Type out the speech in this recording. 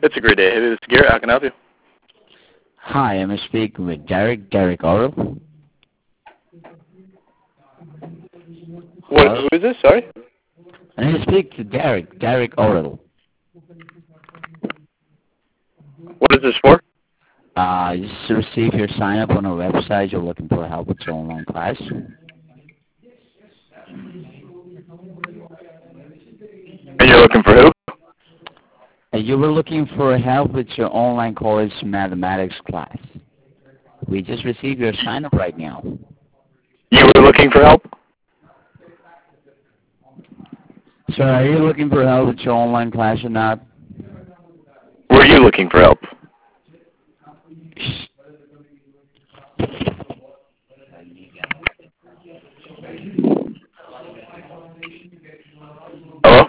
It's a great day. Hey, this is Garrett. How can I help you? Hi, I'm speaking with Derek Oral. Who is this? Sorry? I need to speak to Derek Oral. What is this for? Just to receive your sign up on our website. You're looking for help with your online class. And you're looking for who? You were looking for help with your online college mathematics class. We just received your sign up right now. You were looking for help? So are you looking for help with your online class or not? Were you looking for help? Hello?